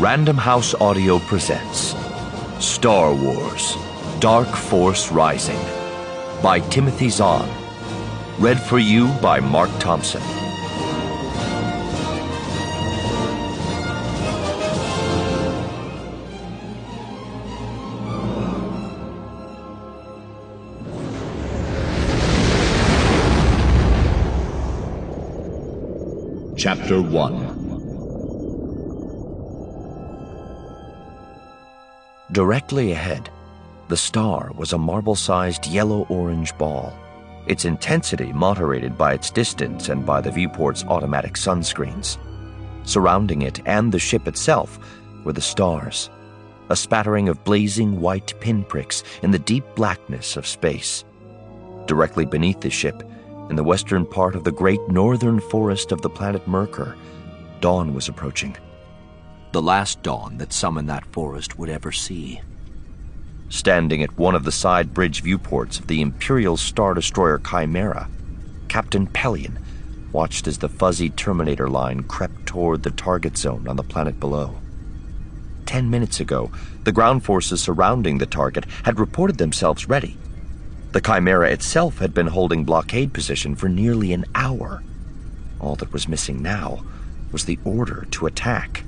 Random House Audio presents Star Wars: Dark Force Rising by Timothy Zahn. Read for you by Mark Thompson. Chapter 1. Directly ahead, the star was a marble-sized yellow-orange ball, its intensity moderated by its distance and by the viewport's automatic sunscreens. Surrounding it and the ship itself were the stars, a spattering of blazing white pinpricks in the deep blackness of space. Directly beneath the ship, in the western part of the great northern forest of the planet Merkur, dawn was approaching. The last dawn that some in that forest would ever see. Standing at one of the side bridge viewports of the Imperial Star Destroyer Chimera, Captain Pellaeon watched as the fuzzy Terminator line crept toward the target zone on the planet below. 10 minutes ago, the ground forces surrounding the target had reported themselves ready. The Chimera itself had been holding blockade position for nearly an hour. All that was missing now was the order to attack.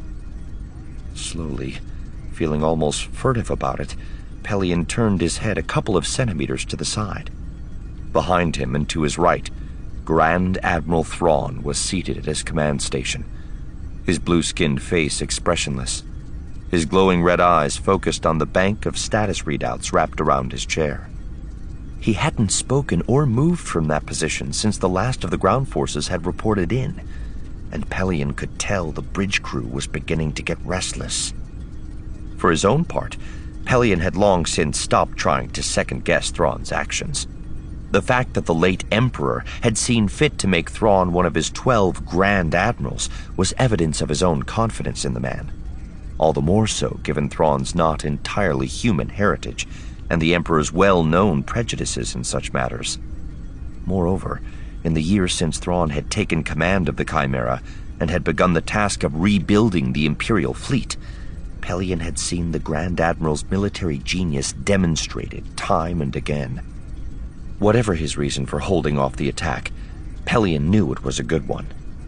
Slowly, feeling almost furtive about it, Pellaeon turned his head a couple of centimeters to the side. Behind him and to his right, Grand Admiral Thrawn was seated at his command station, his blue-skinned face expressionless, his glowing red eyes focused on the bank of status readouts wrapped around his chair. He hadn't spoken or moved from that position since the last of the ground forces had reported in, and Pellaeon could tell the bridge crew was beginning to get restless. For his own part, Pellaeon had long since stopped trying to second-guess Thrawn's actions. The fact that the late Emperor had seen fit to make Thrawn one of his 12 Grand Admirals was evidence of his own confidence in the man. All the more so given Thrawn's not entirely human heritage and the Emperor's well-known prejudices in such matters. Moreover, in the years since Thrawn had taken command of the Chimera and had begun the task of rebuilding the Imperial fleet, Pellaeon had seen the Grand Admiral's military genius demonstrated time and again. Whatever his reason for holding off the attack, Pellaeon knew it was a good one.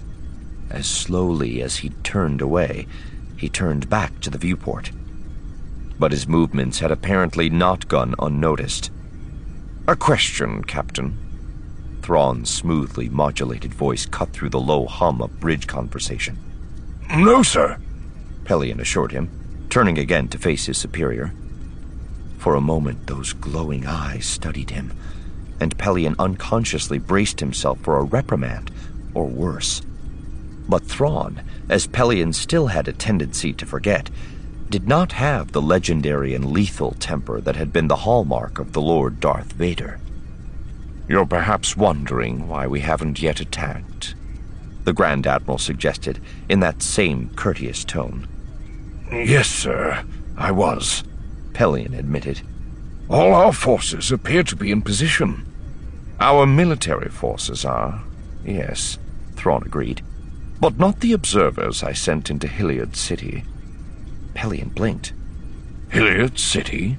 As slowly as he turned away, he turned back to the viewport. But his movements had apparently not gone unnoticed. "A question, Captain." Thrawn's smoothly modulated voice cut through the low hum of bridge conversation. "No, sir," Pellaeon assured him, turning again to face his superior. For a moment, those glowing eyes studied him, and Pellaeon unconsciously braced himself for a reprimand, or worse. But Thrawn, as Pellaeon still had a tendency to forget, did not have the legendary and lethal temper that had been the hallmark of the Lord Darth Vader. "You're perhaps wondering why we haven't yet attacked," the Grand Admiral suggested in that same courteous tone. "Yes, sir, I was," Pellaeon admitted. "All our forces appear to be in position." "Our military forces are, yes," Thrawn agreed. "But not the observers I sent into Hilliard City." Pellaeon blinked. "Hilliard City?"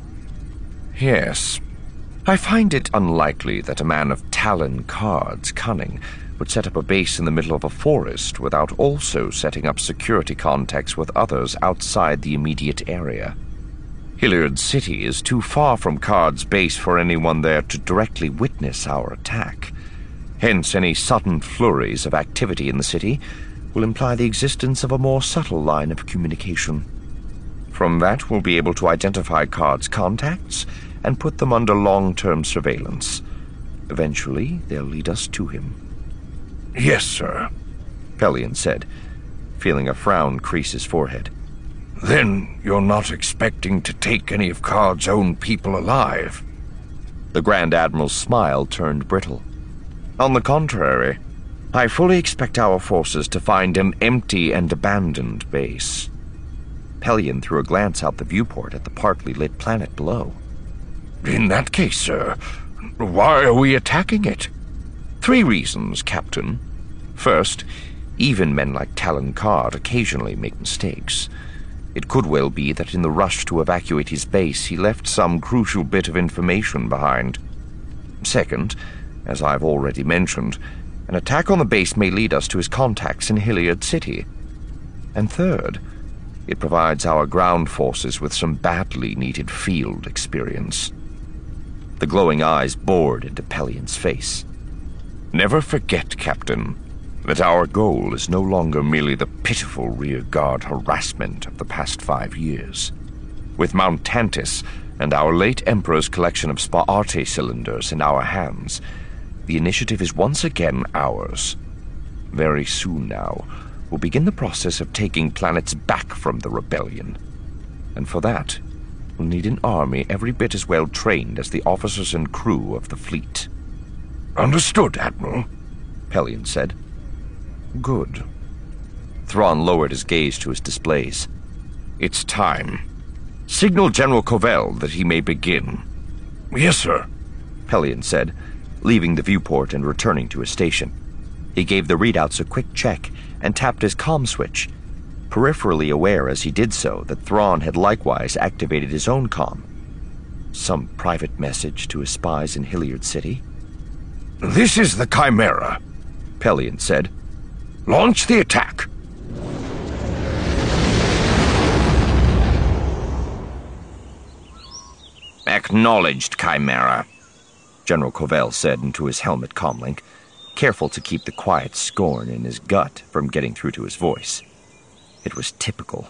"Yes. I find it unlikely that a man of Talon Karrde's cunning would set up a base in the middle of a forest without also setting up security contacts with others outside the immediate area. Hilliard City is too far from Karrde's base for anyone there to directly witness our attack. Hence, any sudden flurries of activity in the city will imply the existence of a more subtle line of communication. From that, we'll be able to identify Karrde's contacts and put them under long-term surveillance. Eventually, they'll lead us to him." "Yes, sir," Pellaeon said, feeling a frown crease his forehead. "Then you're not expecting to take any of Karrde's own people alive?" The Grand Admiral's smile turned brittle. "On the contrary, I fully expect our forces to find an empty and abandoned base." Pellaeon threw a glance out the viewport at the partly lit planet below. "In that case, sir, why are we attacking it?" 3 reasons, Captain. First, even men like Talon Karrde occasionally make mistakes. It could well be that in the rush to evacuate his base, he left some crucial bit of information behind. Second, as I've already mentioned, an attack on the base may lead us to his contacts in Hilliard City. And third, it provides our ground forces with some badly needed field experience. The glowing eyes bored into Pellion's face. Never forget, Captain, that our goal is no longer merely the pitiful rearguard harassment of the past 5 years. With Mount Tantis and our late Emperor's collection of Spa-Arte cylinders in our hands, the initiative is once again ours. Very soon now, we'll begin the process of taking planets back from the rebellion. And for that, we'll need an army every bit as well trained as the officers and crew of the fleet. Understood, Admiral, Pellion said. Good. Thrawn lowered his gaze to his displays. It's time. Signal General Covell that he may begin. Yes, sir, Pellion said, leaving the viewport and returning to his station. He gave the readouts a quick check and tapped his comm switch, peripherally aware as he did so that Thrawn had likewise activated his own comm. Some private message to his spies in Hilliard City? This is the Chimera, Pellion said. Launch the attack. Acknowledged, Chimera, General Covell said into his helmet comlink, careful to keep the quiet scorn in his gut from getting through to his voice. It was typical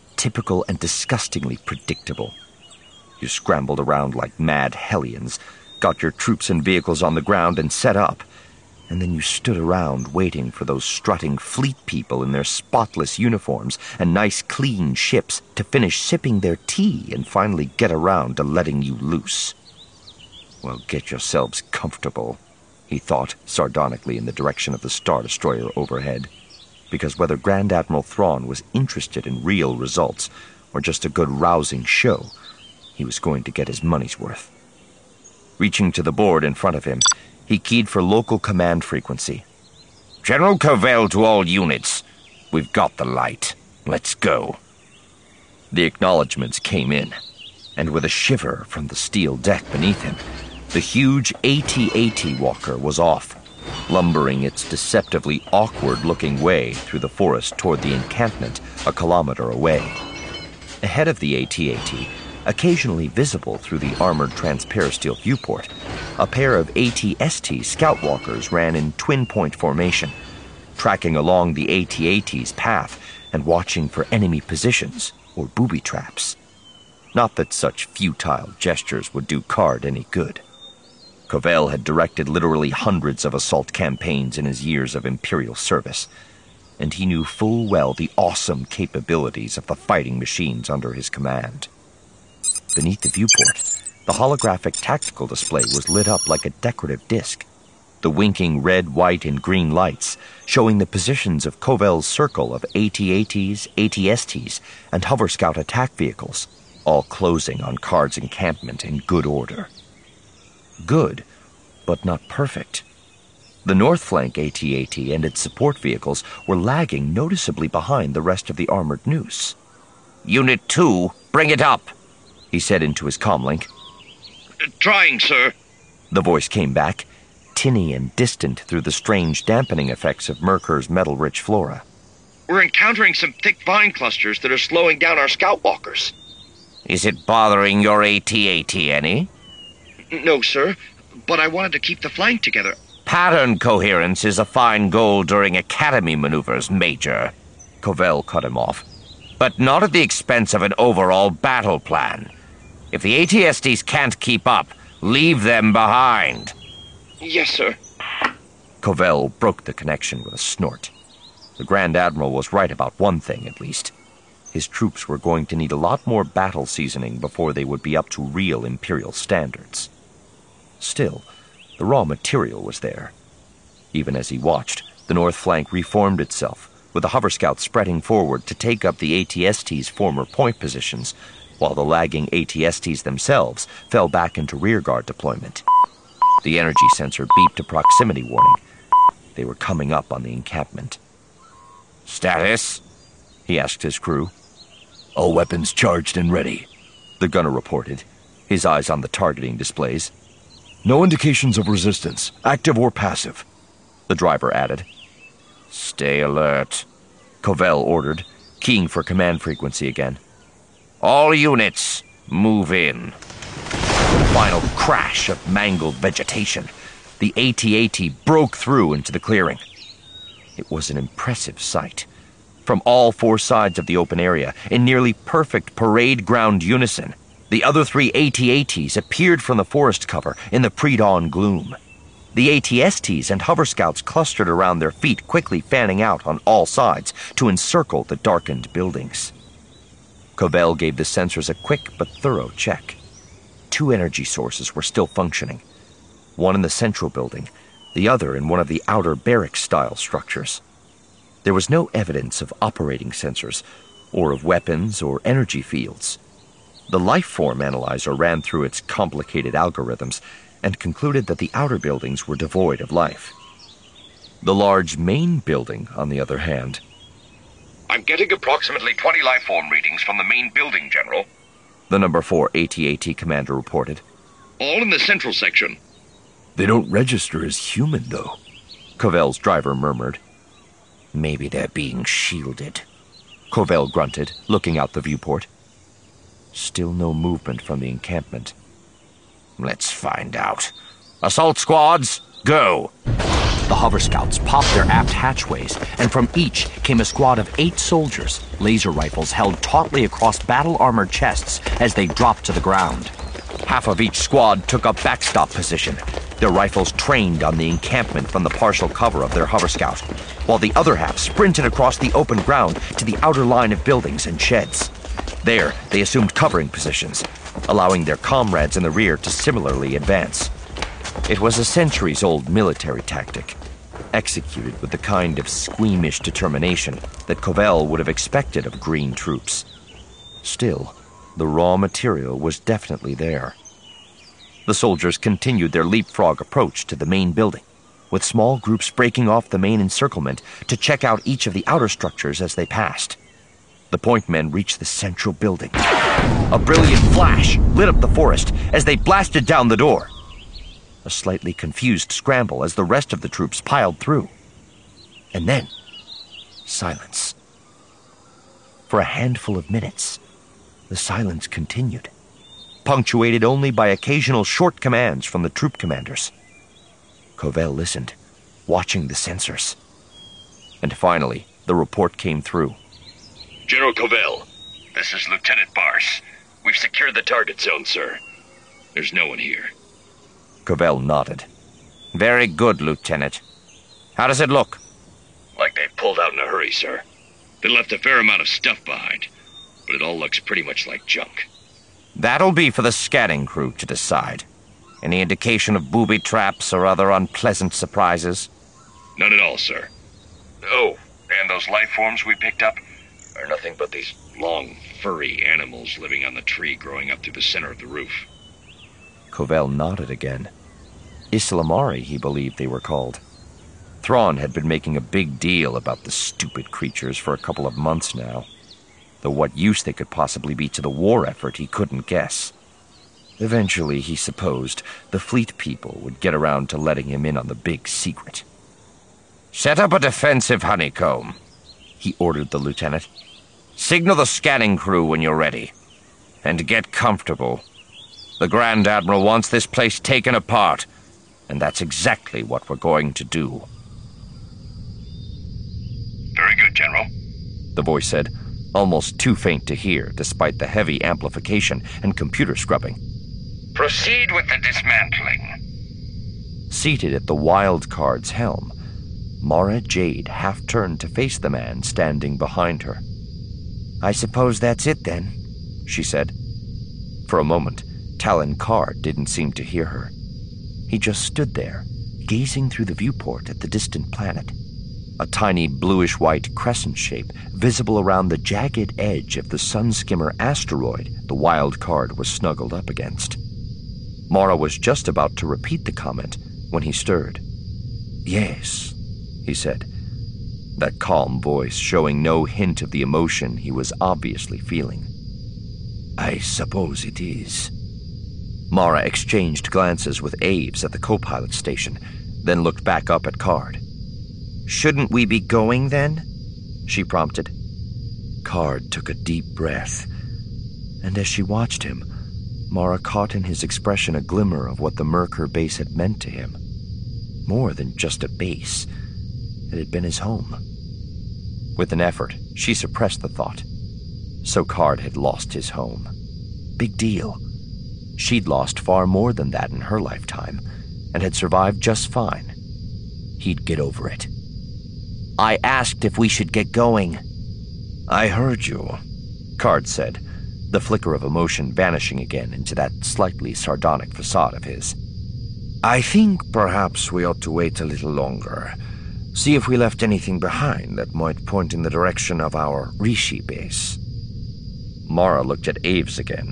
and disgustingly predictable. You scrambled around like mad hellions, got your troops and vehicles on the ground and set up, and then you stood around waiting for those strutting fleet people in their spotless uniforms and nice clean ships to finish sipping their tea and finally get around to letting you loose. Well, get yourselves comfortable, he thought sardonically in the direction of the Star Destroyer overhead, because whether Grand Admiral Thrawn was interested in real results or just a good rousing show, he was going to get his money's worth. Reaching to the board in front of him, he keyed for local command frequency. General Covell to all units. We've got the light. Let's go. The acknowledgments came in, and with a shiver from the steel deck beneath him, the huge AT-AT walker was off, lumbering its deceptively awkward-looking way through the forest toward the encampment a kilometer away. Ahead of the AT-AT, occasionally visible through the armored transperisteel viewport, a pair of AT-ST scout walkers ran in twin-point formation, tracking along the AT-AT's path and watching for enemy positions or booby traps. Not that such futile gestures would do Card any good. Covell had directed literally hundreds of assault campaigns in his years of Imperial service, and he knew full well the awesome capabilities of the fighting machines under his command. Beneath the viewport, the holographic tactical display was lit up like a decorative disc, the winking red, white, and green lights showing the positions of Covell's circle of AT-ATs, AT-STs, and Hover Scout attack vehicles, all closing on Card's encampment in good order. Good, but not perfect. The north flank AT-AT and its support vehicles were lagging noticeably behind the rest of the armored noose. Unit 2, bring it up, he said into his comlink. Trying, sir. The voice came back, tinny and distant through the strange dampening effects of Merkur's metal-rich flora. We're encountering some thick vine clusters that are slowing down our scout walkers. Is it bothering your AT-AT any? No, sir, but I wanted to keep the flank together. Pattern coherence is a fine goal during Academy maneuvers, Major. Covell cut him off. But not at the expense of an overall battle plan. If the AT-STs can't keep up, leave them behind. Yes, sir. Covell broke the connection with a snort. The Grand Admiral was right about one thing, at least. His troops were going to need a lot more battle seasoning before they would be up to real Imperial standards. Still, the raw material was there. Even as he watched, the north flank reformed itself, with the Hover Scouts spreading forward to take up the AT-ST's former point positions, while the lagging AT-STs themselves fell back into rearguard deployment. The energy sensor beeped a proximity warning. They were coming up on the encampment. Status? He asked his crew. All weapons charged and ready, the gunner reported, his eyes on the targeting displays. No indications of resistance, active or passive, the driver added. Stay alert, Covell ordered, keying for command frequency again. All units, move in. Final crash of mangled vegetation. The AT-AT broke through into the clearing. It was an impressive sight. From all four sides of the open area, in nearly perfect parade ground unison, the other three AT-ATs appeared from the forest cover in the pre-dawn gloom. The AT-STs and hover scouts clustered around their feet, quickly fanning out on all sides to encircle the darkened buildings. Covell gave the sensors a quick but thorough check. 2 energy sources were still functioning. One in the central building, the other in one of the outer barracks-style structures. There was no evidence of operating sensors, or of weapons or energy fields. The life-form analyzer ran through its complicated algorithms and concluded that the outer buildings were devoid of life. The large main building, on the other hand... I'm getting approximately 20 life-form readings from the main building, General, the number 4 AT-AT commander reported. All in the central section. They don't register as human, though, Covell's driver murmured. Maybe they're being shielded, Covell grunted, looking out the viewport. Still no movement from the encampment. Let's find out. Assault squads, go! The hover scouts popped their aft hatchways, and from each came a squad of 8 soldiers, laser rifles held tautly across battle-armored chests as they dropped to the ground. Half of each squad took up backstop position, their rifles trained on the encampment from the partial cover of their hover scout, while the other half sprinted across the open ground to the outer line of buildings and sheds. There, they assumed covering positions, allowing their comrades in the rear to similarly advance. It was a centuries-old military tactic, executed with the kind of squeamish determination that Covell would have expected of green troops. Still, the raw material was definitely there. The soldiers continued their leapfrog approach to the main building, with small groups breaking off the main encirclement to check out each of the outer structures as they passed. The point men reached the central building. A brilliant flash lit up the forest as they blasted down the door. A slightly confused scramble as the rest of the troops piled through. And then, silence. For a handful of minutes, the silence continued, punctuated only by occasional short commands from the troop commanders. Covell listened, watching the sensors. And finally, the report came through. General Covell, this is Lieutenant Barse. We've secured the target zone, sir. There's no one here. Covell nodded. Very good, Lieutenant. How does it look? Like they pulled out in a hurry, sir. They left a fair amount of stuff behind, but it all looks pretty much like junk. That'll be for the scanning crew to decide. Any indication of booby traps or other unpleasant surprises? None at all, sir. Oh, and those life forms we picked up are nothing but these long, furry animals living on the tree growing up through the center of the roof. Covell nodded again. Islamari, he believed they were called. Thrawn had been making a big deal about the stupid creatures for a couple of months now, though what use they could possibly be to the war effort he couldn't guess. Eventually, he supposed, the fleet people would get around to letting him in on the big secret. Set up a defensive honeycomb, he ordered the lieutenant. Signal the scanning crew when you're ready. And get comfortable. The Grand Admiral wants this place taken apart, and that's exactly what we're going to do. Very good, General, the voice said, almost too faint to hear despite the heavy amplification and computer scrubbing. Proceed with the dismantling. Seated at the wild card's helm, Mara Jade half turned to face the man standing behind her. I suppose that's it then, she said. For a moment, Talon Karrde didn't seem to hear her. He just stood there, gazing through the viewport at the distant planet, a tiny bluish-white crescent shape visible around the jagged edge of the Sunskimmer asteroid the wild card was snuggled up against. Mara was just about to repeat the comment when he stirred. Yes, he said, that calm voice showing no hint of the emotion he was obviously feeling. I suppose it is. Mara exchanged glances with Aves at the co-pilot station, then looked back up at Card. "Shouldn't we be going, then?" she prompted. Card took a deep breath, and as she watched him, Mara caught in his expression a glimmer of what the Merkur base had meant to him. More than just a base, it had been his home. With an effort, she suppressed the thought. So Card had lost his home. Big deal. She'd lost far more than that in her lifetime, and had survived just fine. He'd get over it. "I asked if we should get going." I heard you, Card said, the flicker of emotion vanishing again into that slightly sardonic facade of his. I think perhaps we ought to wait a little longer. See if we left anything behind that might point in the direction of our Rishi base. Mara looked at Aves again.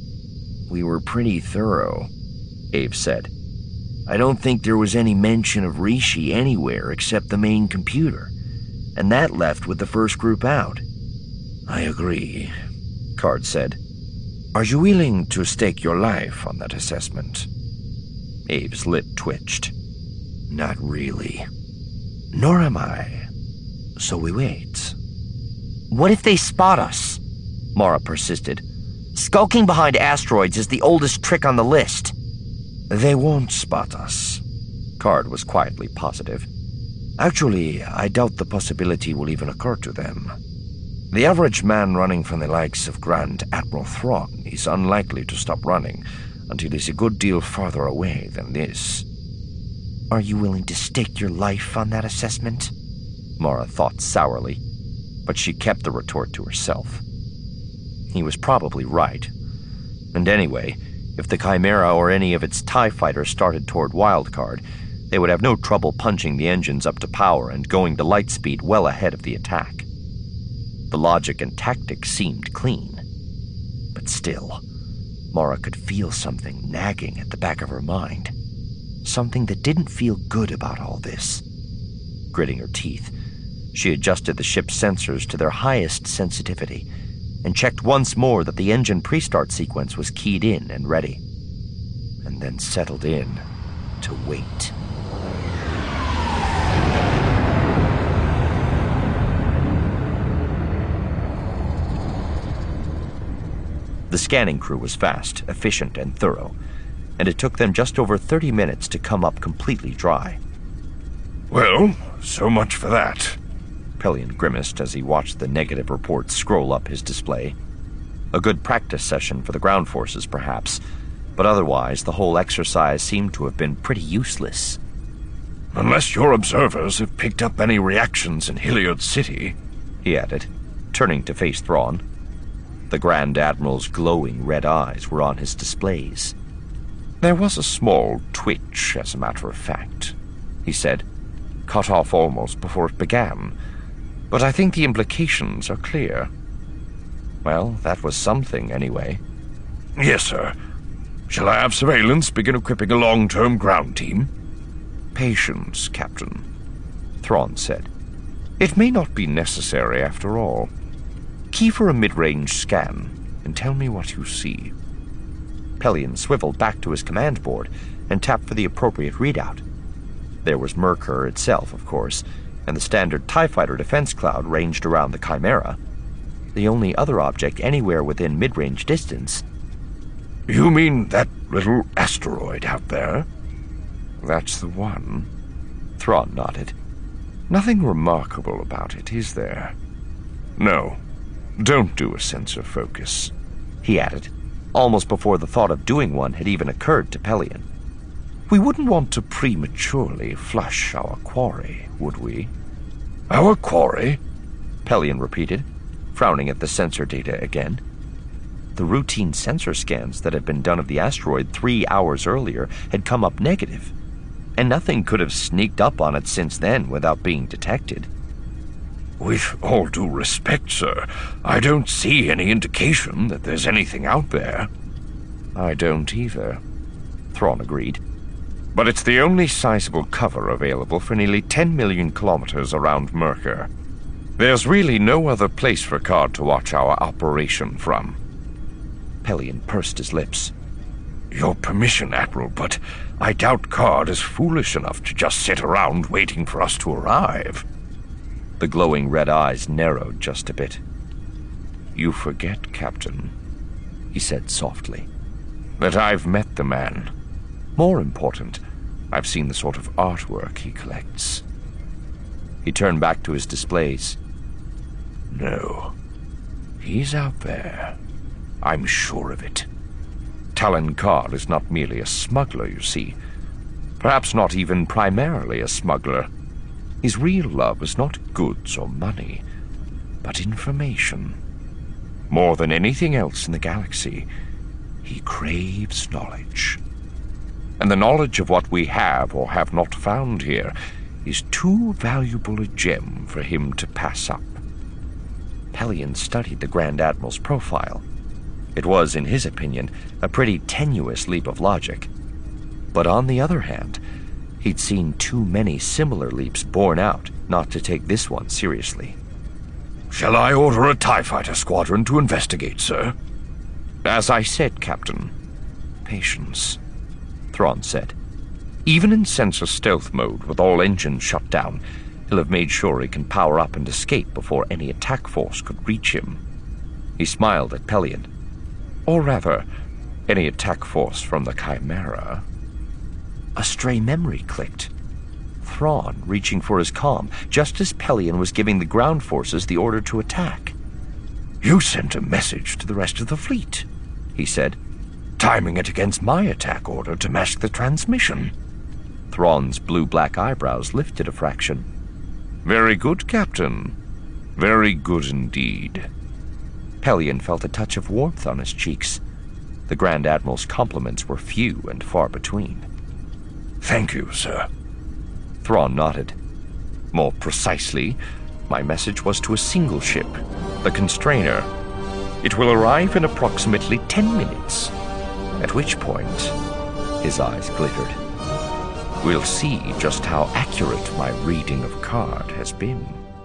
"We were pretty thorough," Aves said. "I don't think there was any mention of Rishi anywhere except the main computer, and that left with the first group out." "I agree," Card said. "Are you willing to stake your life on that assessment?" Aves' lip twitched. "Not really." "Nor am I. So we wait." "What if they spot us?" Mara persisted. "Skulking behind asteroids is the oldest trick on the list." "They won't spot us," Card was quietly positive. "Actually, I doubt the possibility will even occur to them. The average man running from the likes of Grand Admiral Thrawn is unlikely to stop running until he's a good deal farther away than this." "Are you willing to stake your life on that assessment?" Mara thought sourly, but she kept the retort to herself. He was probably right. And anyway, if the Chimera or any of its TIE fighters started toward Wildcard, they would have no trouble punching the engines up to power and going to light speed well ahead of the attack. The logic and tactics seemed clean. But still, Mara could feel something nagging at the back of her mind. Something that didn't feel good about all this. Gritting her teeth, she adjusted the ship's sensors to their highest sensitivity and checked once more that the engine pre-start sequence was keyed in and ready. And then settled in to wait. The scanning crew was fast, efficient, and thorough, and it took them just over 30 minutes to come up completely dry. "Well, so much for that," Pelion grimaced as he watched the negative reports scroll up his display. A good practice session for the ground forces, perhaps, but otherwise the whole exercise seemed to have been pretty useless. "Unless your observers have picked up any reactions in Hilliard City," he added, turning to face Thrawn. The Grand Admiral's glowing red eyes were on his displays. "There was a small twitch, as a matter of fact," he said, "cut off almost before it began. But I think the implications are clear." Well, that was something, anyway. "Yes, sir. Shall I have surveillance begin equipping a long-term ground team?" "Patience, Captain," Thrawn said. "It may not be necessary after all. Key for a mid-range scan, and tell me what you see." Pelion swiveled back to his command board and tapped for the appropriate readout. There was Merkur itself, of course, and the standard TIE fighter defense cloud ranged around the Chimera. The only other object anywhere within mid-range distance. "You mean that little asteroid out there?" "That's the one," Thrawn nodded. "Nothing remarkable about it, is there?" "No. Don't do a sensor focus," he added, almost before the thought of doing one had even occurred to Pelion. "We wouldn't want to prematurely flush our quarry, would we?" "Our quarry?" Pelion repeated, frowning at the sensor data again. The routine sensor scans that had been done of the asteroid 3 hours earlier had come up negative, and nothing could have sneaked up on it since then without being detected. "With all due respect, sir, I don't see any indication that there's anything out there." "I don't either," Thrawn agreed. "But it's the only sizable cover available for nearly 10 million kilometers around Merkur. There's really no other place for Card to watch our operation from." Pelion pursed his lips. Your permission, Admiral, but I doubt Card is foolish enough to just sit around waiting for us to arrive. The glowing red eyes narrowed just a bit. You forget, Captain, he said softly, that I've met the man. More important, I've seen the sort of artwork he collects. He turned back to his displays. No, he's out there. I'm sure of it. Talon Card is not merely a smuggler, you see. Perhaps not even primarily a smuggler. His real love is not goods or money, but information. More than anything else in the galaxy, he craves knowledge. And the knowledge of what we have or have not found here is too valuable a gem for him to pass up. Pelion studied the Grand Admiral's profile. It was, in his opinion, a pretty tenuous leap of logic. But on the other hand, he'd seen too many similar leaps borne out not to take this one seriously. Shall I order a TIE fighter squadron to investigate, sir? As I said, Captain, patience, Thrawn said. Even in sensor stealth mode, with all engines shut down, he'll have made sure he can power up and escape before any attack force could reach him. He smiled at Pelion. Or rather, any attack force from the Chimera. A stray memory clicked. Thrawn reaching for his comm, just as Pelion was giving the ground forces the order to attack. You sent a message to the rest of the fleet, he said, timing it against my attack order to mask the transmission. Thrawn's blue-black eyebrows lifted a fraction. Very good, Captain. Very good indeed. Pelion felt a touch of warmth on his cheeks. The Grand Admiral's compliments were few and far between. Thank you, sir. Thrawn nodded. More precisely, my message was to a single ship, the Constrainer. It will arrive in approximately 10 minutes, at which point his eyes glittered. We'll see just how accurate my reading of Card has been.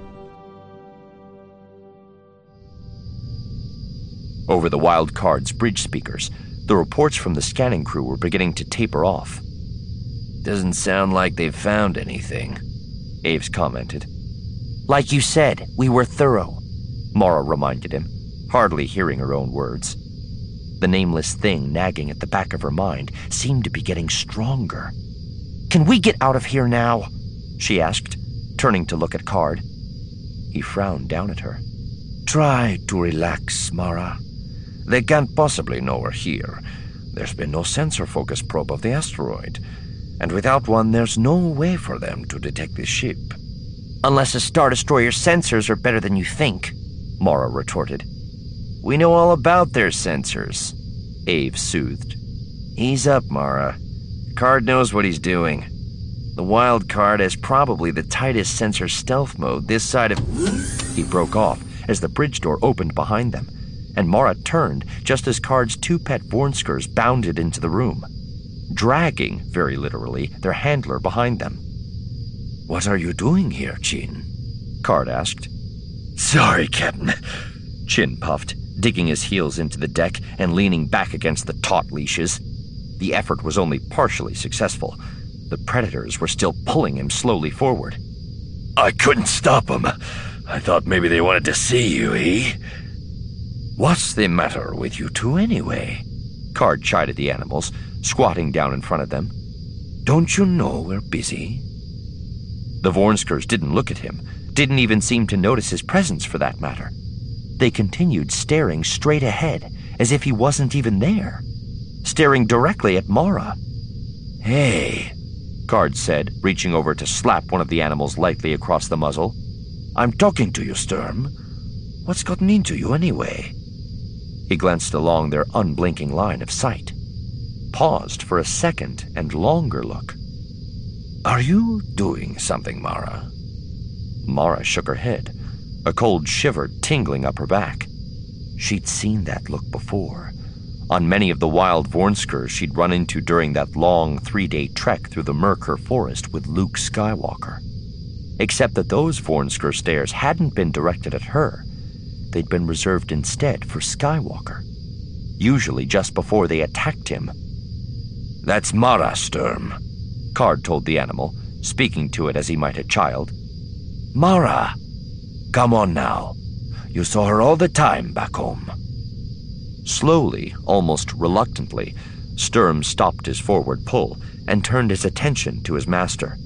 Over the Wild Card's bridge speakers, the reports from the scanning crew were beginning to taper off. Doesn't sound like they've found anything, Aves commented. Like you said, we were thorough, Mara reminded him, hardly hearing her own words. The nameless thing nagging at the back of her mind seemed to be getting stronger. Can we get out of here now? She asked, turning to look at Card. He frowned down at her. Try to relax, Mara. They can't possibly know we're here. There's been no sensor focus probe of the asteroid, and without one, there's no way for them to detect this ship. Unless a Star Destroyer's sensors are better than you think, Mara retorted. We know all about their sensors, Aves soothed. Ease up, Mara. Card knows what he's doing. The Wild Card has probably the tightest sensor stealth mode this side of... He broke off as the bridge door opened behind them, and Mara turned just as Card's two pet Vornskers bounded into the room, dragging, very literally, their handler behind them. What are you doing here, Chin? Card asked. Sorry, Captain. Chin puffed, digging his heels into the deck and leaning back against the taut leashes. The effort was only partially successful. The predators were still pulling him slowly forward. I couldn't stop them. I thought maybe they wanted to see you, eh? What's the matter with you two anyway? Card chided the animals, squatting down in front of them. Don't you know we're busy? The Vornskers didn't look at him, didn't even seem to notice his presence for that matter. They continued staring straight ahead, as if he wasn't even there, staring directly at Mara. Hey, Card said, reaching over to slap one of the animals lightly across the muzzle. I'm talking to you, Sturm. What's gotten into you anyway? He glanced along their unblinking line of sight, paused for a second and longer look. Are you doing something, Mara? Mara shook her head, a cold shiver tingling up her back. She'd seen that look before, on many of the wild Vornskers she'd run into during that long 3-day trek through the Myrkur forest with Luke Skywalker. Except that those Vornsker stares hadn't been directed at her. They'd been reserved instead for Skywalker. usually just before they attacked him. "That's Mara, Sturm," Card told the animal, speaking to it as he might a child. "Mara! Come on now. You saw her all the time back home." Slowly, almost reluctantly, Sturm stopped his forward pull and turned his attention to his master.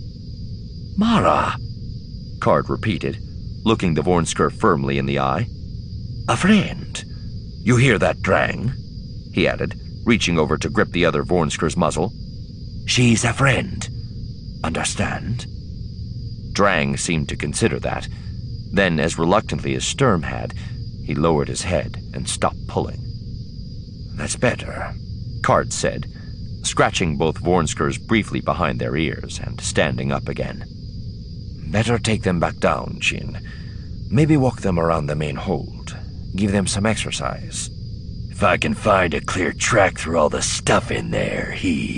"Mara," Card repeated, looking the Vornsker firmly in the eye. "A friend. You hear that, Drang?" he added, reaching over to grip the other Vornsker's muzzle. "She's a friend. Understand?" Drang seemed to consider that. Then, as reluctantly as Sturm had, he lowered his head and stopped pulling. "That's better," Card said, scratching both Vornskers briefly behind their ears and standing up again. "Better take them back down, Chin. Maybe walk them around the main hold. Give them some exercise. If I can find a clear track through all the stuff in there,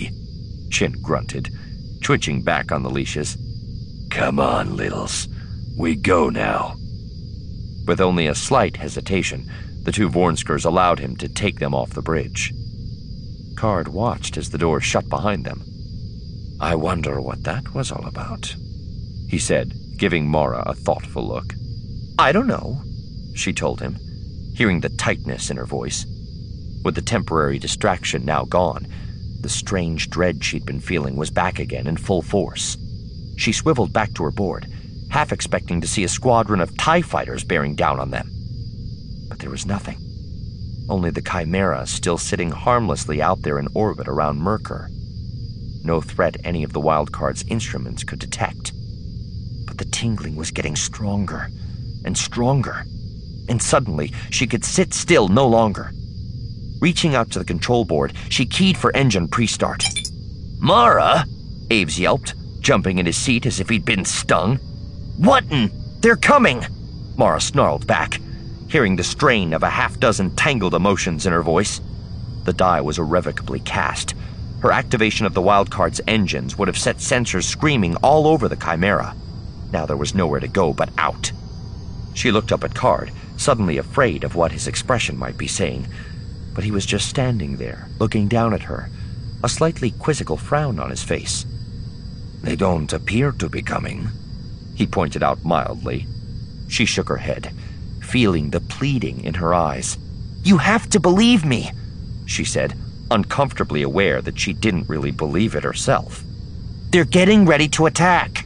Chin grunted, twitching back on the leashes. "Come on, littles. We go now." With only a slight hesitation, the two Vornskers allowed him to take them off the bridge. Card watched as the door shut behind them. "I wonder what that was all about," he said, giving Mara a thoughtful look. "I don't know," she told him, hearing the tightness in her voice. With the temporary distraction now gone, the strange dread she'd been feeling was back again in full force. She swiveled back to her board, half expecting to see a squadron of TIE fighters bearing down on them. But there was nothing. Only the Chimera still sitting harmlessly out there in orbit around Merkur. No threat any of the Wildcard's instruments could detect. But the tingling was getting stronger and stronger, and suddenly she could sit still no longer. Reaching out to the control board, she keyed for engine pre-start. "Mara!" Aves yelped, jumping in his seat as if he'd been stung. "What in? They're coming!" Mara snarled back, hearing the strain of a half-dozen tangled emotions in her voice. The die was irrevocably cast. Her activation of the Wildcard's engines would have set sensors screaming all over the Chimera. Now there was nowhere to go but out. She looked up at Card, suddenly afraid of what his expression might be saying, but he was just standing there, looking down at her, a slightly quizzical frown on his face. "They don't appear to be coming," he pointed out mildly. She shook her head, feeling the pleading in her eyes. "You have to believe me," she said, uncomfortably aware that she didn't really believe it herself. "They're getting ready to attack."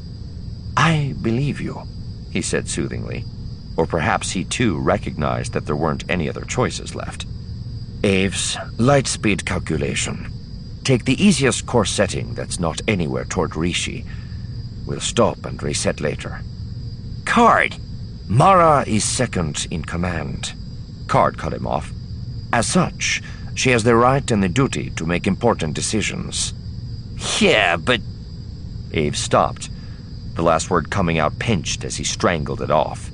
"I believe you," he said soothingly. Or perhaps he too recognized that there weren't any other choices left. "Aves, light speed calculation. Take the easiest course setting that's not anywhere toward Rishi. We'll stop and reset later." "Card!" "Mara is second in command." Card cut him off. "As such, she has the right and the duty to make important decisions." "Yeah, but..." Aves stopped, the last word coming out pinched as he strangled it off.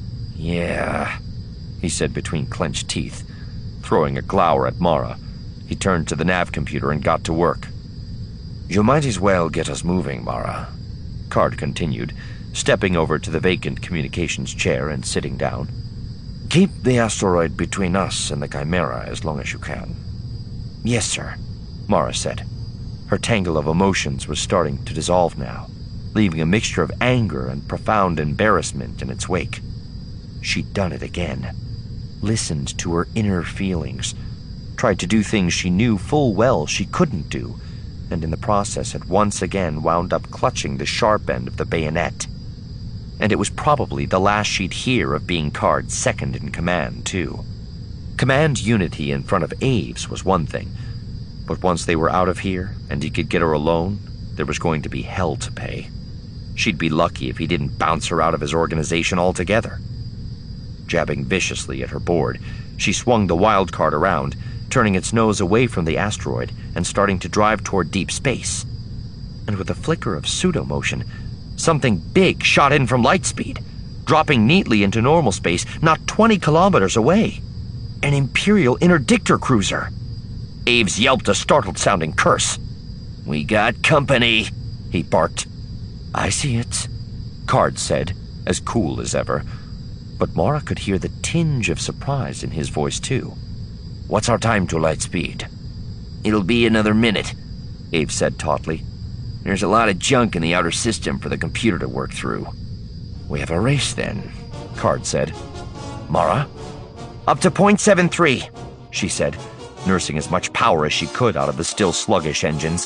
"Yeah," he said between clenched teeth. Throwing a glower at Mara, he turned to the nav computer and got to work. "You might as well get us moving, Mara," Card continued, stepping over to the vacant communications chair and sitting down. "Keep the asteroid between us and the Chimera as long as you can." "Yes, sir," Mara said. Her tangle of emotions was starting to dissolve now, leaving a mixture of anger and profound embarrassment in its wake. She'd done it again. Listened to her inner feelings, tried to do things she knew full well she couldn't do, and in the process had once again wound up clutching the sharp end of the bayonet. And it was probably the last she'd hear of being Card's second in command, too. Command unity in front of Aves was one thing, but once they were out of here and he could get her alone, there was going to be hell to pay. She'd be lucky if he didn't bounce her out of his organization altogether. Jabbing viciously at her board, she swung the Wildcard around, turning its nose away from the asteroid and starting to drive toward deep space. And with a flicker of pseudo-motion, something big shot in from lightspeed, dropping neatly into normal space not 20 kilometers away. An Imperial interdictor cruiser. Aves yelped a startled-sounding curse. "We got company," he barked. "I see it," Card said, as cool as ever. But Mara could hear the tinge of surprise in his voice, too. What's our time to light speed? It'll be another minute, Abe said tautly. There's a lot of junk in the outer system for the computer to work through. We have a race then, Card said. Mara? Up to .73, she said, nursing as much power as she could out of the still sluggish engines.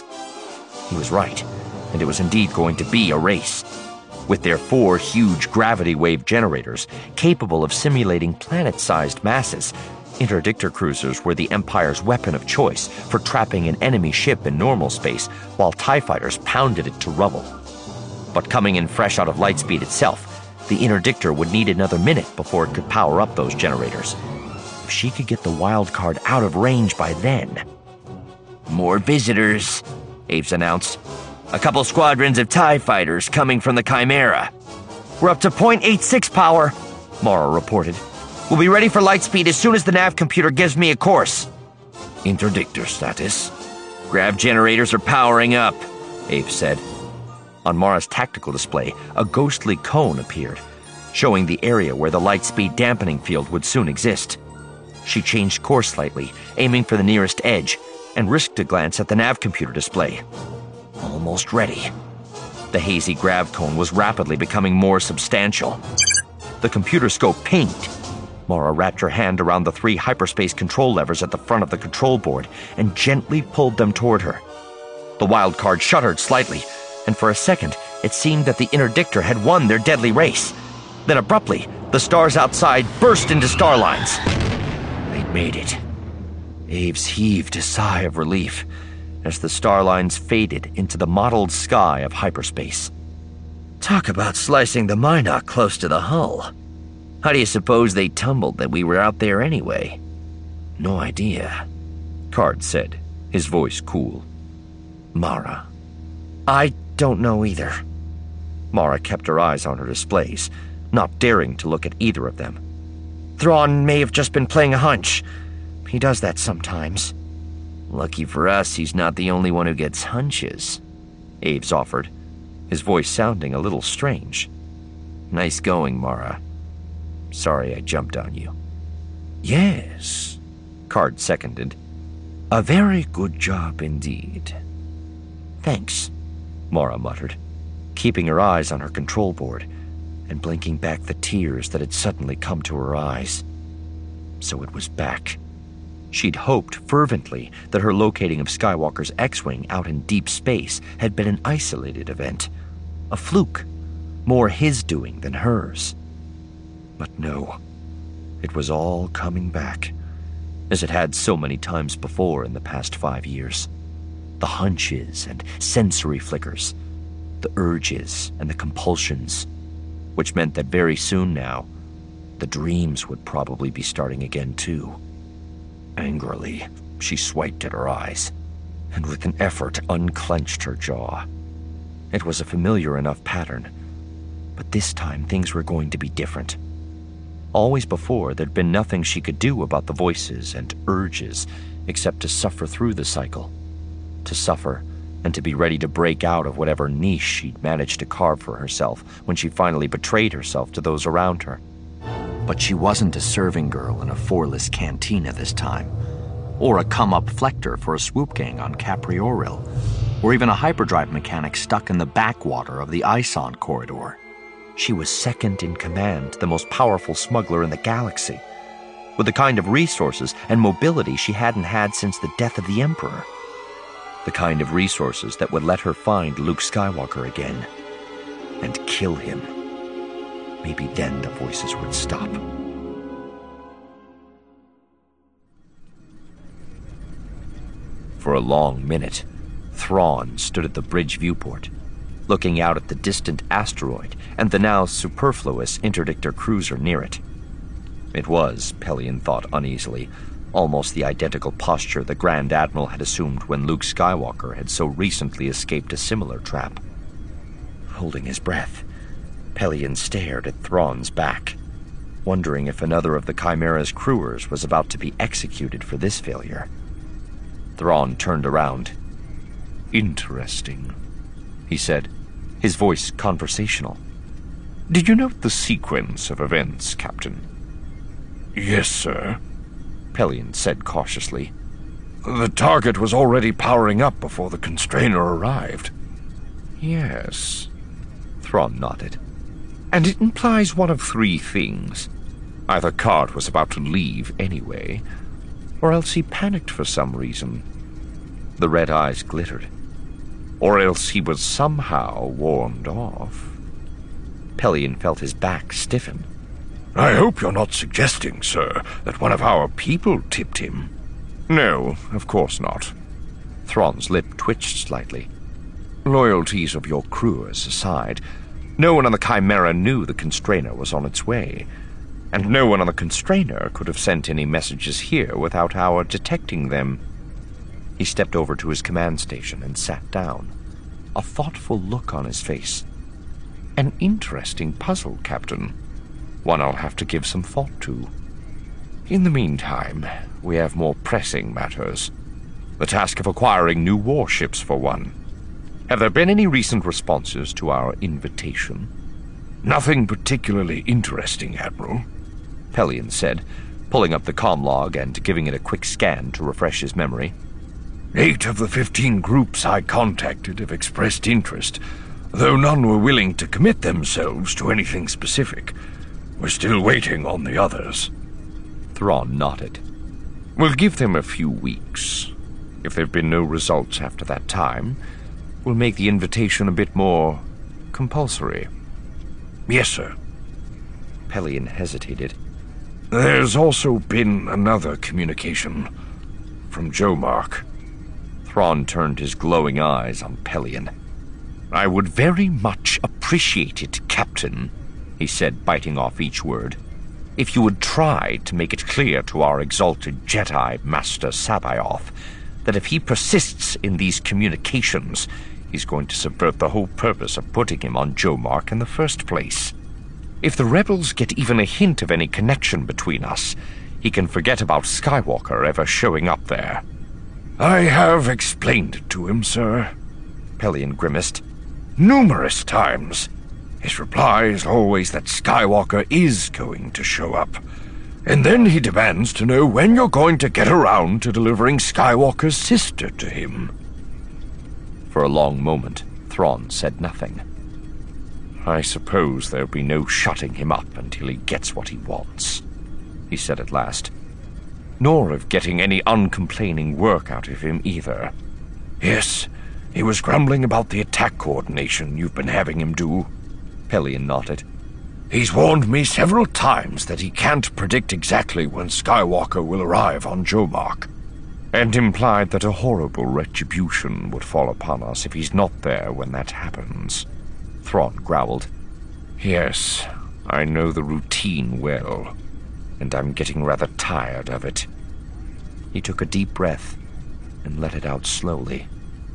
He was right, and it was indeed going to be a race. With their 4 huge gravity wave generators, capable of simulating planet-sized masses, interdictor cruisers were the Empire's weapon of choice for trapping an enemy ship in normal space while TIE fighters pounded it to rubble. But coming in fresh out of Lightspeed itself, the interdictor would need another minute before it could power up those generators. If she could get the wild card out of range by then... More visitors, Aves announced. A couple squadrons of TIE fighters coming from the Chimera. We're up to .86 power, Mara reported. We'll be ready for Lightspeed as soon as the nav computer gives me a course. Interdictor status. Grav generators are powering up, Abe said. On Mara's tactical display, a ghostly cone appeared, showing the area where the Lightspeed dampening field would soon exist. She changed course slightly, aiming for the nearest edge, and risked a glance at the nav computer display. Almost ready. The hazy grav cone was rapidly becoming more substantial. The computer scope pinged. Mara wrapped her hand around the 3 hyperspace control levers at the front of the control board and gently pulled them toward her. The wild card shuddered slightly, and for a second it seemed that the interdictor had won their deadly race. Then abruptly, the stars outside burst into star lines. They'd made it. Aves heaved a sigh of relief as the star lines faded into the mottled sky of hyperspace. Talk about slicing the Minot close to the hull. How do you suppose they tumbled that we were out there anyway? No idea, Card said, his voice cool. Mara? I don't know either. Mara kept her eyes on her displays, not daring to look at either of them. Thrawn may have just been playing a hunch. He does that sometimes. Lucky for us, he's not the only one who gets hunches, Aves offered, his voice sounding a little strange. Nice going, Mara. Sorry I jumped on you. Yes, Card seconded. A very good job indeed. Thanks, Mara muttered, keeping her eyes on her control board and blinking back the tears that had suddenly come to her eyes. So it was back. She'd hoped fervently that her locating of Skywalker's X-Wing out in deep space had been an isolated event, a fluke, more his doing than hers. But no, it was all coming back, as it had so many times before in the past 5 years. The hunches and sensory flickers, the urges and the compulsions, which meant that very soon now, the dreams would probably be starting again too. Angrily, she swiped at her eyes, and with an effort unclenched her jaw. It was a familiar enough pattern, but this time things were going to be different. Always before, there'd been nothing she could do about the voices and urges except to suffer through the cycle. To suffer and to be ready to break out of whatever niche she'd managed to carve for herself when she finally betrayed herself to those around her. But she wasn't a serving girl in a 4-less cantina this time, or a come-up flector for a swoop gang on Caprioril, or even a hyperdrive mechanic stuck in the backwater of the Ison corridor. She was second in command to the most powerful smuggler in the galaxy, with the kind of resources and mobility she hadn't had since the death of the Emperor. The kind of resources that would let her find Luke Skywalker again and kill him. Maybe then the voices would stop. For a long minute, Thrawn stood at the bridge viewport, looking out at the distant asteroid and the now superfluous interdictor cruiser near it. It was, Pelion thought uneasily, almost the identical posture the Grand Admiral had assumed when Luke Skywalker had so recently escaped a similar trap. Holding his breath, Pelion stared at Thrawn's back, wondering if another of the Chimera's crewers was about to be executed for this failure. Thrawn turned around. Interesting, he said, his voice conversational. Did you note the sequence of events, Captain? Yes, sir. Pelion said cautiously. "The target was already powering up before the constrainer arrived." "Yes," Thrawn nodded. "And it implies one of three things. Either Card was about to leave anyway, or else he panicked for some reason." The red eyes glittered. "Or else he was somehow warned off." Pelion felt his back stiffen. "I hope you're not suggesting, sir, that one of our people tipped him." "No, of course not." Thrawn's lip twitched slightly. "Loyalties of your crewers aside, no one on the Chimera knew the constrainer was on its way, and no one on the constrainer could have sent any messages here without our detecting them." He stepped over to his command station and sat down, a thoughtful look on his face. "An interesting puzzle, Captain. One I'll have to give some thought to. In the meantime, we have more pressing matters. The task of acquiring new warships, for one. Have there been any recent responses to our invitation?" "Nothing particularly interesting, Admiral," Pelion said, pulling up the comm log and giving it a quick scan to refresh his memory. 8 of the 15 groups I contacted have expressed interest, though none were willing to commit themselves to anything specific. We're still waiting on the others." Thrawn nodded. "We'll give them a few weeks. If there have been no results after that time, we'll make the invitation a bit more compulsory." "Yes, sir." Pelion hesitated. "There's also been another communication from Jomark." Thrawn turned his glowing eyes on Pelion. "I would very much appreciate it, Captain," he said, biting off each word, "if you would try to make it clear to our exalted Jedi Master Sabayoth that if he persists in these communications, he's going to subvert the whole purpose of putting him on Jomark in the first place. If the rebels get even a hint of any connection between us, he can forget about Skywalker ever showing up there." "I have explained it to him, sir," Pelion grimaced. "Numerous times. His reply is always that Skywalker is going to show up, and then he demands to know when you're going to get around to delivering Skywalker's sister to him." For a long moment, Thrawn said nothing. "I suppose there'll be no shutting him up until he gets what he wants," he said at last. "Nor of getting any uncomplaining work out of him either." "Yes, he was grumbling about the attack coordination you've been having him do." Pelion nodded. "He's warned me several times that he can't predict exactly when Skywalker will arrive on Jomark, and implied that a horrible retribution would fall upon us if he's not there when that happens." Thrawn growled. "Yes, I know the routine well, and I'm getting rather tired of it." He took a deep breath and let it out slowly.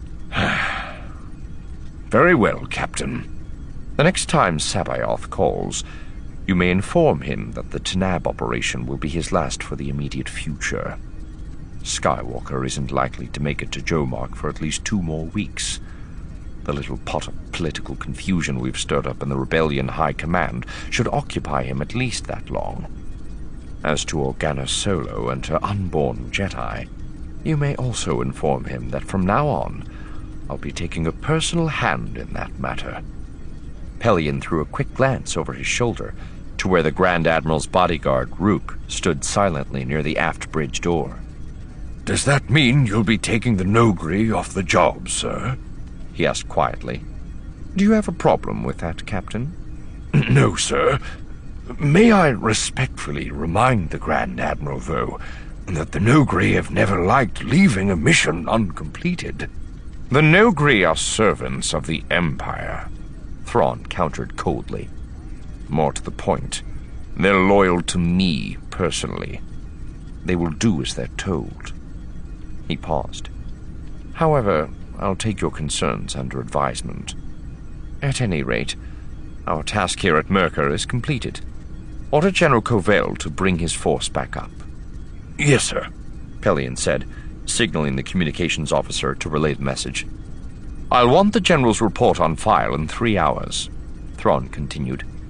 "Very well, Captain. The next time Sabayoth calls, you may inform him that the Tanab operation will be his last for the immediate future. Skywalker isn't likely to make it to Jomark for at least 2 more weeks. The little pot of political confusion we've stirred up in the Rebellion High Command should occupy him at least that long. As to Organa Solo and her unborn Jedi, you may also inform him that from now on, I'll be taking a personal hand in that matter." Pelion threw a quick glance over his shoulder to where the Grand Admiral's bodyguard, Rook, stood silently near the aft bridge door. "Does that mean you'll be taking the Noghri off the job, sir?" he asked quietly. "Do you have a problem with that, Captain?" "No, sir. May I respectfully remind the Grand Admiral, though, that the Noghri have never liked leaving a mission uncompleted." "The Noghri are servants of the Empire," Thrawn countered coldly. "More to the point, they're loyal to me personally. They will do as they're told." He paused. "However, I'll take your concerns under advisement. At any rate, our task here at Myrkr is completed. Order General Covell to bring his force back up." "Yes, sir," Pelion said, signaling the communications officer to relay the message. "I'll want the General's report on file in 3 hours," Thrawn continued.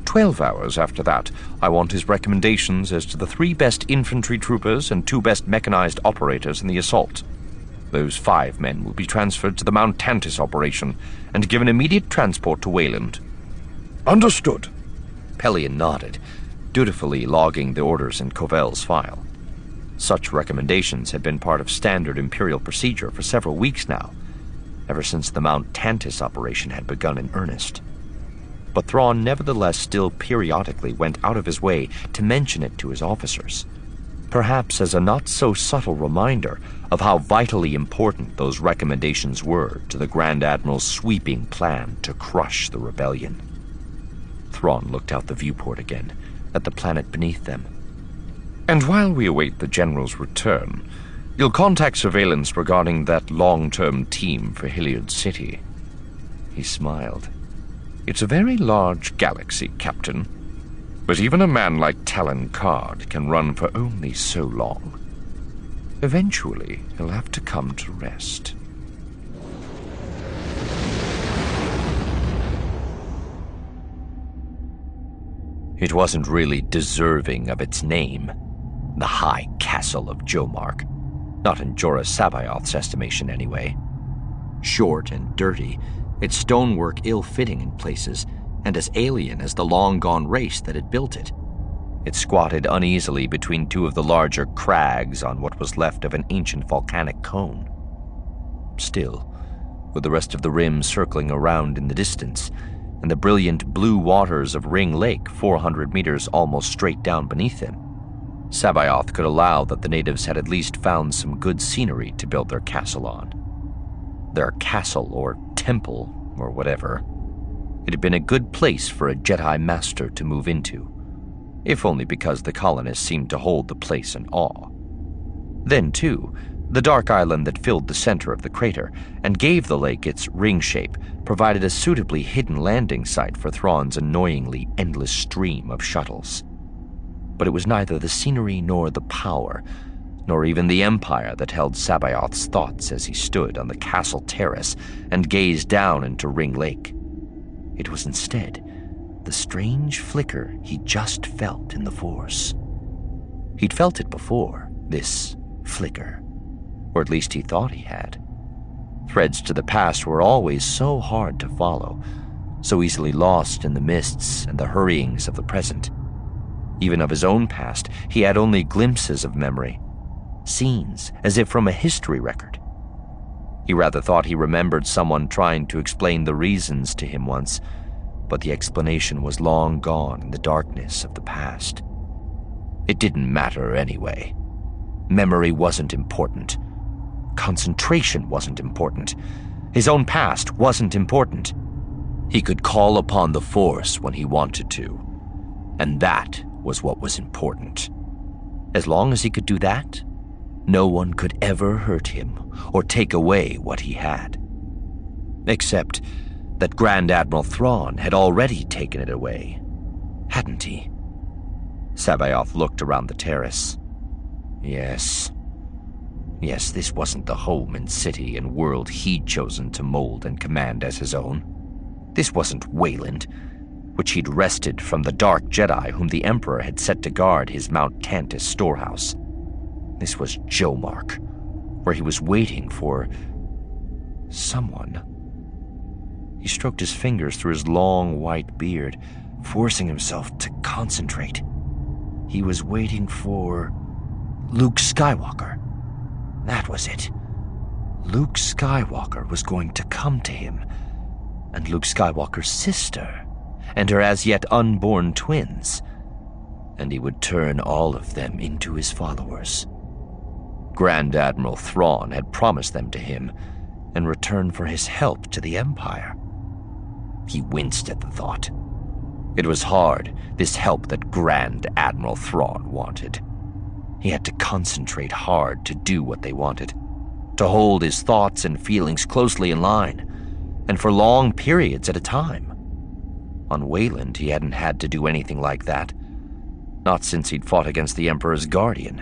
12 hours after that, I want his recommendations as to the 3 best infantry troopers and 2 best mechanized operators in the assault. Those 5 men will be transferred to the Mount Tantis operation and given immediate transport to Wayland. Understood. Pelion nodded, dutifully logging the orders in Covell's file. Such recommendations had been part of standard Imperial procedure for several weeks now, ever since the Mount Tantis operation had begun in earnest. But Thrawn nevertheless still periodically went out of his way to mention it to his officers, perhaps as a not-so-subtle reminder of how vitally important those recommendations were to the Grand Admiral's sweeping plan to crush the rebellion. Thrawn looked out the viewport again, at the planet beneath them. And while we await the General's return, you'll contact surveillance regarding that long-term team for Hilliard City. He smiled. It's a very large galaxy, Captain. But even a man like Talon Card can run for only so long. Eventually, he'll have to come to rest. It wasn't really deserving of its name, the High Castle of Jomark. Not in Jorah Sabaoth's estimation, anyway. Short and dirty, its stonework ill-fitting in places, and as alien as the long-gone race that had built it. It squatted uneasily between 2 of the larger crags on what was left of an ancient volcanic cone. Still, with the rest of the rim circling around in the distance, and the brilliant blue waters of Ring Lake 400 meters almost straight down beneath him, Sabaoth could allow that the natives had at least found some good scenery to build their castle on. Their castle, or temple, or whatever. It had been a good place for a Jedi Master to move into, if only because the colonists seemed to hold the place in awe. Then, too, the dark island that filled the center of the crater and gave the lake its ring shape provided a suitably hidden landing site for Thrawn's annoyingly endless stream of shuttles. But it was neither the scenery nor the power, nor even the empire that held Sabaoth's thoughts as he stood on the castle terrace and gazed down into Ring Lake. It was instead the strange flicker he just felt in the Force. He'd felt it before, this flicker, or at least he thought he had. Threads to the past were always so hard to follow, so easily lost in the mists and the hurryings of the present. Even of his own past, he had only glimpses of memory, scenes as if from a history record. He rather thought he remembered someone trying to explain the reasons to him once, but the explanation was long gone in the darkness of the past. It didn't matter anyway. Memory wasn't important. Concentration wasn't important. His own past wasn't important. He could call upon the Force when he wanted to, and that was what was important. As long as he could do that, no one could ever hurt him or take away what he had. Except that Grand Admiral Thrawn had already taken it away, hadn't he? Sabaoth looked around the terrace. Yes, this wasn't the home and city and world he'd chosen to mold and command as his own. This wasn't Wayland, which he'd wrested from the Dark Jedi whom the Emperor had set to guard his Mount Tantis storehouse. This was Jomark, where he was waiting for someone. He stroked his fingers through his long white beard, forcing himself to concentrate. He was waiting for Luke Skywalker. That was it. Luke Skywalker was going to come to him, and Luke Skywalker's sister, and her as-yet unborn twins, and he would turn all of them into his followers. Grand Admiral Thrawn had promised them to him in return for his help to the Empire. He winced at the thought. It was hard, this help that Grand Admiral Thrawn wanted. He had to concentrate hard to do what they wanted, to hold his thoughts and feelings closely in line, and for long periods at a time. On Wayland, he hadn't had to do anything like that, not since he'd fought against the Emperor's Guardian.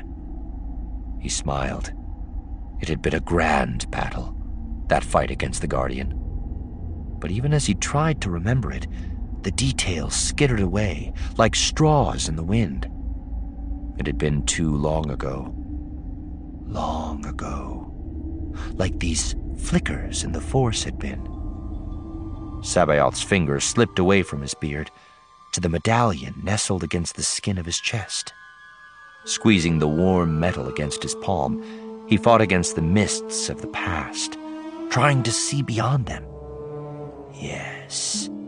He smiled. It had been a grand battle, that fight against the Guardian. But even as he tried to remember it, The details skittered away like straws in the wind. It had been too long ago. Long ago. Like these flickers in the Force had been. Sabaoth's fingers slipped away from his beard to the medallion nestled against the skin of his chest. Squeezing the warm metal against his palm, he fought against the mists of the past, trying to see beyond them. Yes,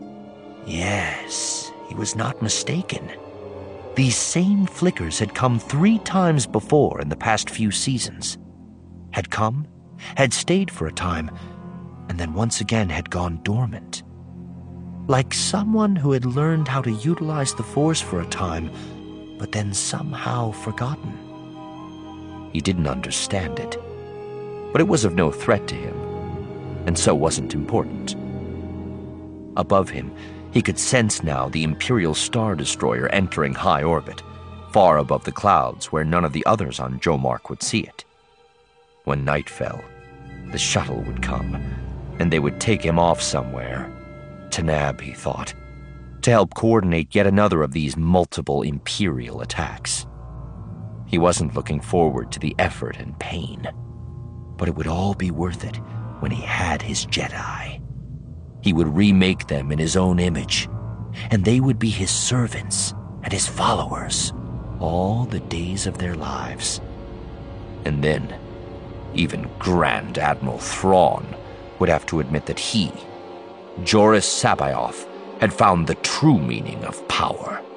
he was not mistaken. These same flickers had come 3 times before in the past few seasons. Had come, had stayed for a time, and then once again had gone dormant. Like someone who had learned how to utilize the Force for a time, but then somehow forgotten. He didn't understand it, but it was of no threat to him, and so wasn't important. Above him, he could sense now the Imperial Star Destroyer entering high orbit, far above the clouds where none of the others on Jomark would see it. When night fell, the shuttle would come, and they would take him off somewhere. To Nab, he thought, to help coordinate yet another of these multiple Imperial attacks. He wasn't looking forward to the effort and pain, but it would all be worth it when he had his Jedi. He would remake them in his own image, and they would be his servants and his followers all the days of their lives. And then, even Grand Admiral Thrawn would have to admit that he, Joruus C'baoth, had found the true meaning of power.